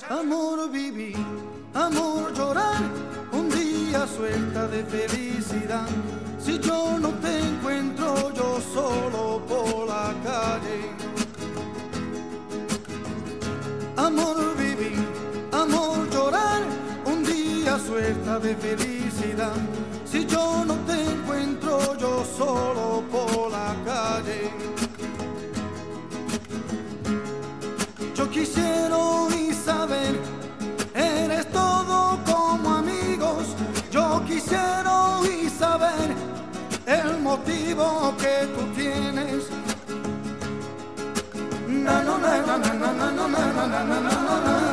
Amor vivir, amor llorar, un día suelta de felicidad. Si yo no te encuentro, yo solo por la calle. Amor vivir, amor llorar, un día suelta de felicidad. Si yo no te encuentro, yo solo por la calle. Yo quisiera y saber, eres todo como amigos. Yo quisiera y saber el motivo que tú tienes. Na na na na na na na na na na na na na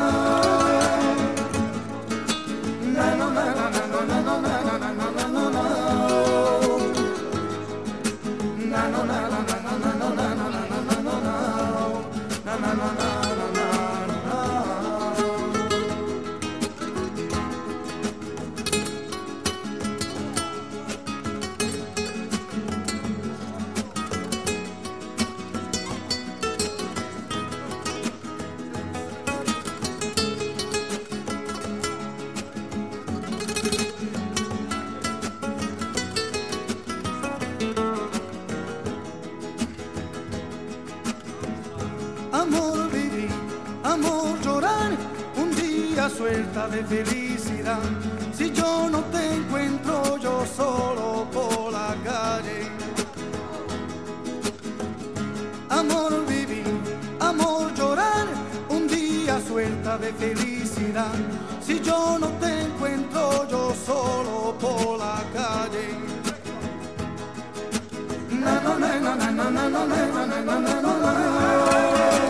Amor vivir, amor llorar, un día suelta de felicidad. Si yo no te encuentro, yo solo por la calle. Amor vivir, amor llorar, un día suelta de felicidad. Si yo no te encuentro, yo solo por la calle. Na na na na na na na na na na na na.